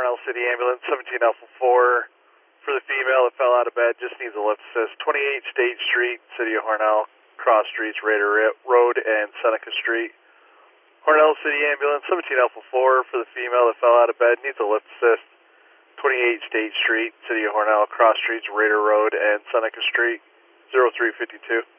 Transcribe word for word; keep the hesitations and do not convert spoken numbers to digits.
Hornell City Ambulance, seventeen Alpha four. For the female that fell out of bed, just needs a lift assist. twenty-eight State Street, City of Hornell, cross streets Raider Road and Seneca Street. Hornell City Ambulance, seventeen Alpha four. For the female that fell out of bed, needs a lift assist. twenty-eight State Street, City of Hornell, cross streets Raider Road and Seneca Street. zero three five two.